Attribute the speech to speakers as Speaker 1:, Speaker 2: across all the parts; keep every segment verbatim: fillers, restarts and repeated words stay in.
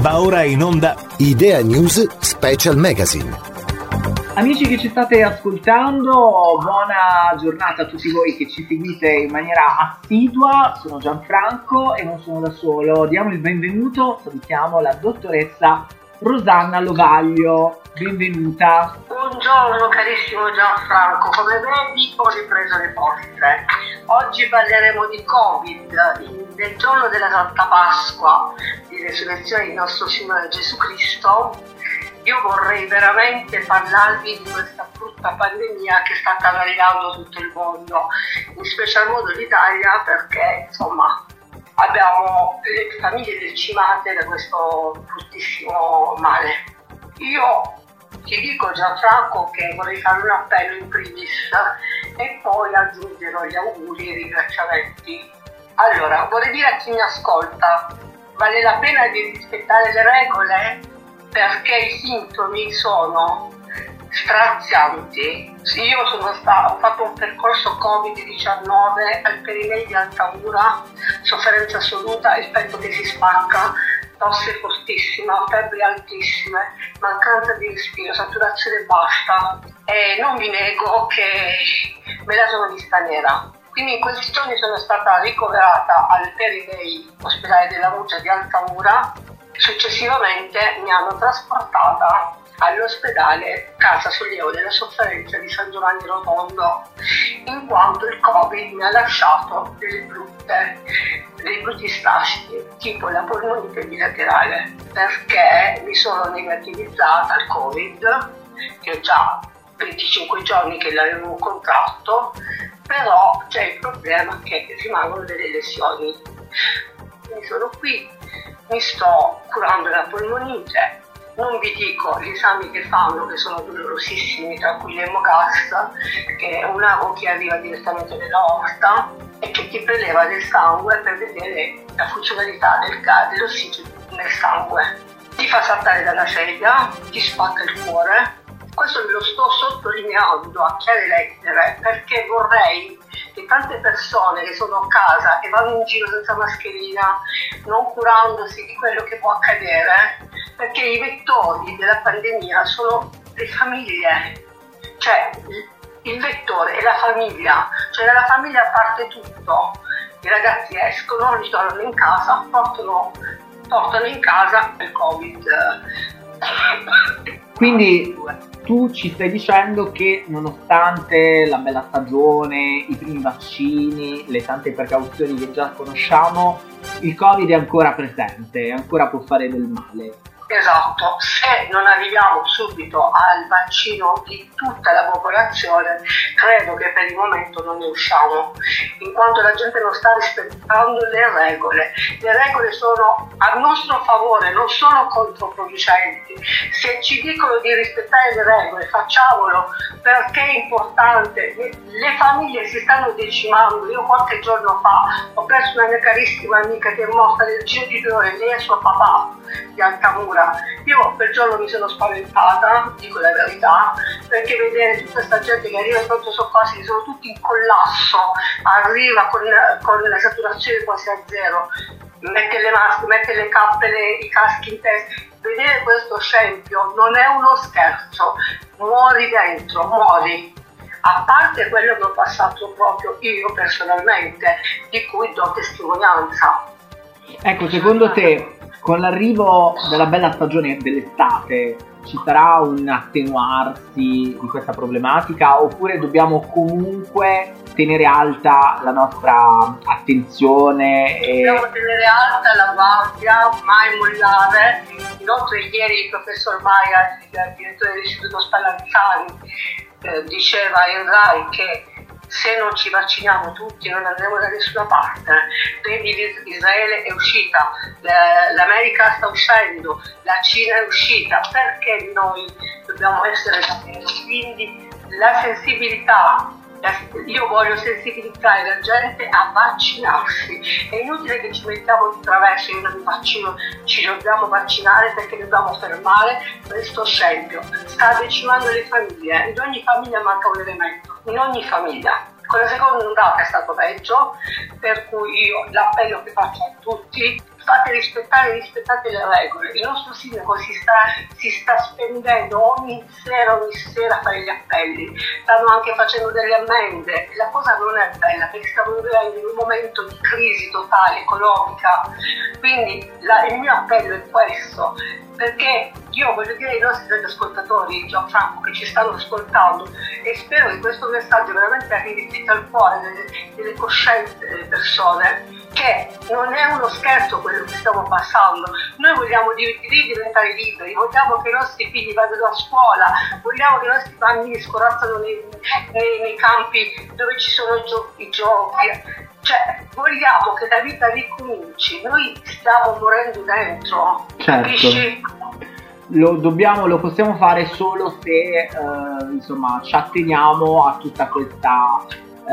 Speaker 1: Va ora in onda
Speaker 2: Idea News Special Magazine.
Speaker 3: Amici che ci state ascoltando, buona giornata a tutti voi che ci seguite in maniera assidua. Sono Gianfranco e non sono da solo. Diamo il benvenuto, salutiamo la dottoressa Rosanna Lovaglio. Benvenuta.
Speaker 4: Buongiorno carissimo Gianfranco, come vedi ho ripreso le forze. Oggi parleremo di Covid, nel giorno della Santa Pasqua, di resurrezione di nostro Signore Gesù Cristo. Io vorrei veramente parlarvi di questa brutta pandemia che sta travalicando tutto il mondo, in special modo l'Italia, perché insomma abbiamo le famiglie decimate da questo bruttissimo male. Io ti dico Gianfranco che vorrei fare un appello in primis e poi aggiungerò gli auguri e i ringraziamenti. Allora, vorrei dire a chi mi ascolta, vale la pena di rispettare le regole? Perché i sintomi sono strazianti. Io sono stato, ho fatto un percorso covid diciannove al perineo di Altamura, sofferenza assoluta, il petto che si spacca, tosse fortissima, febbri altissime, mancanza di respiro, saturazione bassa, e non vi nego che me la sono vista nera. Quindi in questi giorni sono stata ricoverata al Perinei ospedale della Muggia di Altamura. Successivamente mi hanno trasportata all'ospedale Casa Sollievo della Sofferenza di San Giovanni Rotondo, in quanto il Covid mi ha lasciato delle brutte, dei brutti strascichi, tipo la polmonite bilaterale, perché mi sono negativizzata al Covid, che ho già venticinque giorni che l'avevo contratto, però c'è il problema che rimangono delle lesioni. Quindi sono qui, mi sto curando la polmonite, non vi dico gli esami che fanno che sono dolorosissimi, tra cui l'emogas, che è un ago che arriva direttamente nell'aorta e che ti preleva del sangue per vedere la funzionalità del gas, dell'ossigeno nel sangue. Ti fa saltare dalla sedia, ti spacca il cuore. Questo ve lo sto sottolineando a chiare lettere perché vorrei che tante persone che sono a casa e vanno in giro senza mascherina, non curandosi di quello che può accadere, perché i vettori della pandemia sono le famiglie, cioè il vettore è la famiglia, cioè dalla famiglia parte tutto. I ragazzi escono, ritornano in casa, portano, portano in casa il Covid.
Speaker 3: Quindi tu ci stai dicendo che nonostante la bella stagione, i primi vaccini, le tante precauzioni che già conosciamo, il Covid è ancora presente, ancora può fare del male.
Speaker 4: Esatto, se non arriviamo subito al vaccino di tutta la popolazione, credo che per il momento non ne usciamo, in quanto la gente non sta rispettando le regole. Le regole sono a nostro favore, non sono controproducenti. Se ci dicono di rispettare le regole, facciamolo, perché è importante. Le famiglie si stanno decimando. Io qualche giorno fa ho perso una mia carissima amica che è morta nel giro di due ore, lei e suo papà di Altamura. Io per giorno mi sono spaventata, dico la verità, perché vedere tutta questa gente che arriva in pronto soccorso, che sono tutti in collasso, arriva con, con la saturazione quasi a zero, mette le maschere, mette le cappe, le, i caschi in testa. Vedere questo scempio non è uno scherzo, muori dentro, muori. A parte quello che ho passato proprio io personalmente, di cui do testimonianza.
Speaker 3: Ecco, secondo te, con l'arrivo della bella stagione dell'estate ci sarà un attenuarsi di questa problematica, oppure dobbiamo comunque tenere alta la nostra attenzione? E...
Speaker 4: Dobbiamo tenere alta la guardia, mai mollare. Inoltre ieri il professor Maia, il direttore dell'Istituto Spallanzani, eh, diceva in Rai che se non ci vacciniamo tutti non andremo da nessuna parte. Vedi, Israele è uscita, l'America sta uscendo, la Cina è uscita, perché noi dobbiamo essere davvero? Quindi la sensibilità, io voglio sensibilizzare la gente a vaccinarsi. È inutile che ci mettiamo di traverso, io non mi vaccino, ci dobbiamo vaccinare perché dobbiamo fermare questo scempio. Sta decimando le famiglie, in ogni famiglia manca un elemento, in ogni famiglia. Con la seconda ondata è stato peggio, per cui io l'appello che faccio a tutti fate rispettare, rispettate le regole. Il nostro sindaco si sta, si sta spendendo ogni sera, ogni sera a fare gli appelli, stanno anche facendo delle ammende. La cosa non è bella perché stiamo vivendo in un momento di crisi totale economica, quindi la, il mio appello è questo, perché io voglio dire ai nostri ascoltatori, Gianfranco, che ci stanno ascoltando, e spero che questo messaggio veramente arrivi fino al cuore delle, delle coscienze delle persone, che non è uno scherzo quello che stiamo passando. Noi vogliamo diventare liberi, vogliamo che i nostri figli vadano a scuola, vogliamo che i nostri bambini scorazzano nei, nei, nei campi dove ci sono i, gio- i giochi. Cioè, vogliamo che la vita ricominci. Noi stiamo morendo dentro,
Speaker 3: certo.
Speaker 4: Capisci?
Speaker 3: Lo dobbiamo, lo possiamo fare solo se eh, insomma ci atteniamo a tutta questa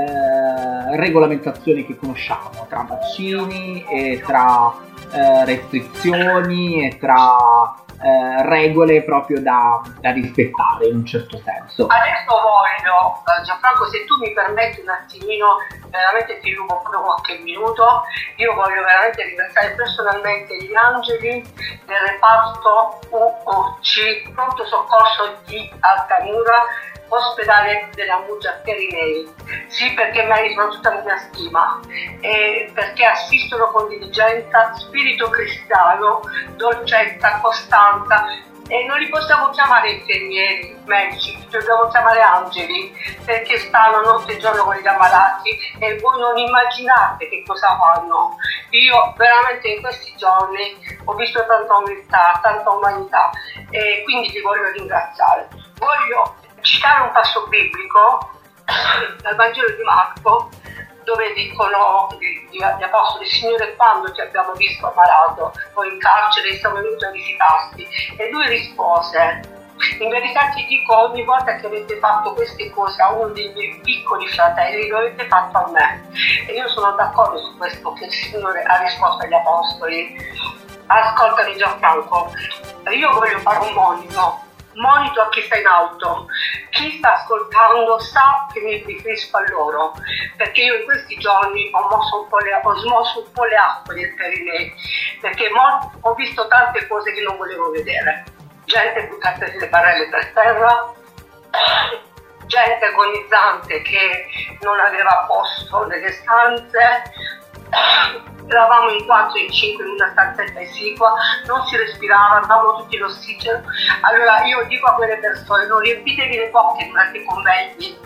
Speaker 3: eh, regolamentazione che conosciamo tra vaccini e tra eh, restrizioni e tra eh, regole proprio da, da rispettare in un certo senso.
Speaker 4: Adesso voglio, Gianfranco, se tu mi permetti un attimino, veramente ti rubo proprio qualche minuto, io voglio veramente ringraziare personalmente gli angeli del reparto U O C, pronto soccorso di Altamura, ospedale della Muggia Perinei. Sì, perché meritano tutta la mia stima e perché assistono con diligenza, spirito cristiano, dolcezza, costanza, e non li possiamo chiamare infermieri, medici, li dobbiamo chiamare angeli, perché stanno notte e giorno con gli ammalati e voi non immaginate che cosa fanno. Io veramente in questi giorni ho visto tanta umiltà, tanta umanità, e quindi ti voglio ringraziare. Voglio citare un passo biblico dal Vangelo di Marco, dove dicono gli apostoli: Signore, quando ti abbiamo visto ammalato o in carcere, siamo venuti a visitarti? E lui rispose: in verità ti dico, ogni volta che avete fatto queste cose a uno dei miei piccoli fratelli, lo avete fatto a me. E io sono d'accordo su questo che il Signore ha risposto agli apostoli. Ascoltami, Gianfranco, io voglio fare un monito. Monito a chi sta in auto, chi sta ascoltando sa che mi riferisco a loro, perché io in questi giorni ho, mosso un po le, ho smosso un po' le acque del Perinei, perché mo, ho visto tante cose che non volevo vedere, gente buttata le barelle per terra, gente agonizzante che non aveva posto nelle stanze, eravamo in quattro, in cinque in una stanzetta esigua, non si respirava, avevamo tutti l'ossigeno. Allora io dico a quelle persone: non riempitevi le bocche durante i convegni,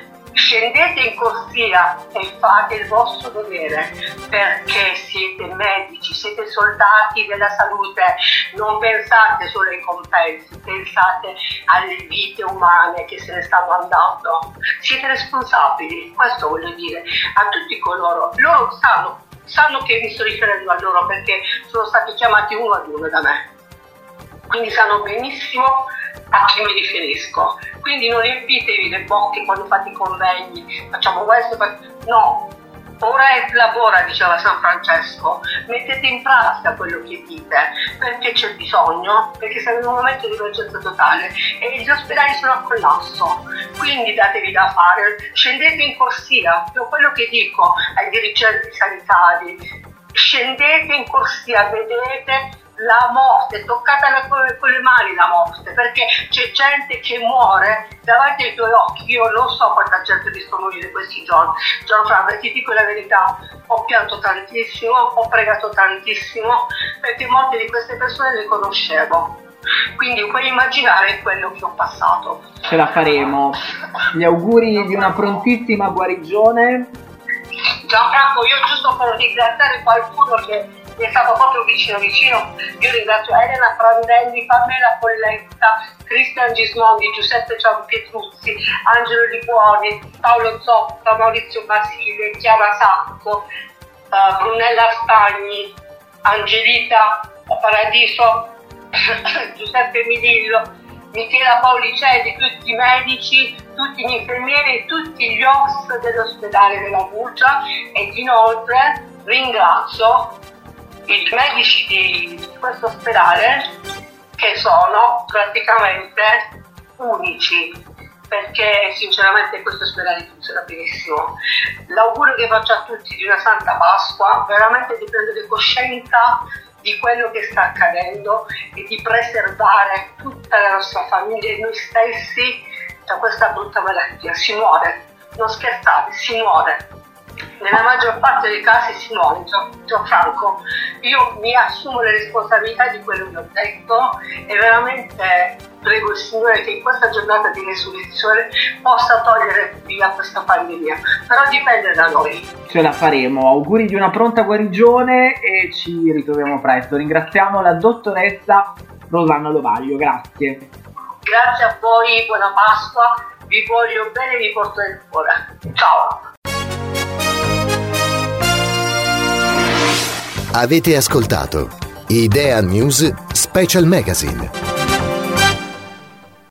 Speaker 4: scendete in corsia e fate il vostro dovere, perché siete medici, siete soldati della salute, non pensate solo ai compensi, pensate alle vite umane che se ne stanno andando, siete responsabili. Questo voglio dire a tutti coloro, loro sanno sanno che mi sto riferendo a loro perché sono stati chiamati uno ad uno da me, quindi sanno benissimo a chi mi riferisco. Quindi non riempitevi le bocche quando fate i convegni, facciamo questo, facciamo... no, ora è lavora, diceva San Francesco, mettete in pratica quello che dite, perché c'è bisogno, perché siamo in un momento di emergenza totale e gli ospedali sono a collasso, quindi datevi da fare, scendete in corsia. Io quello che dico ai dirigenti sanitari: scendete in corsia, vedete la morte, toccatela con, con le mani la morte, perché c'è gente che muore davanti ai tuoi occhi. Io non so quanta gente ho visto morire questi giorni, Gianfranco, ti dico la verità, ho pianto tantissimo, ho pregato tantissimo, perché molte di queste persone le conoscevo, quindi puoi immaginare quello che ho passato.
Speaker 3: Ce la faremo. Gli auguri di una prontissima guarigione.
Speaker 4: Gianfranco, io giusto per ringraziare qualcuno che mi è stato proprio vicino vicino, io ringrazio Elena Prandelli, Pamela Colletta, Cristian Gismondi, Giuseppe Ciampietruzzi, Angelo Libuoni, Paolo Zoppa, Maurizio Basile, Chiara Sacco, uh, Brunella Stagni, Angelita Paradiso, Giuseppe Midillo, Michela Paulicelli, tutti i medici, tutti gli infermieri e tutti gli O S dell'ospedale della Muggia. Ed inoltre ringrazio i medici di questo ospedale, che sono praticamente unici, perché sinceramente questo ospedale funziona benissimo. L'augurio che faccio a tutti di una Santa Pasqua veramente di prendere coscienza di quello che sta accadendo e di preservare tutta la nostra famiglia e noi stessi da questa brutta malattia. Si muore, non scherzate, si muore. Nella maggior parte dei casi si muore, Gianfranco. Io mi assumo le responsabilità di quello che ho detto e veramente prego il Signore che in questa giornata di resurrezione possa togliere via questa pandemia, però dipende da noi.
Speaker 3: Ce la faremo, auguri di una pronta guarigione e ci ritroviamo presto. Ringraziamo la dottoressa Rosanna Lovaglio, grazie.
Speaker 4: Grazie a voi, buona Pasqua, vi voglio bene e vi porto nel cuore. Ciao.
Speaker 2: Avete ascoltato Idea News Special Magazine.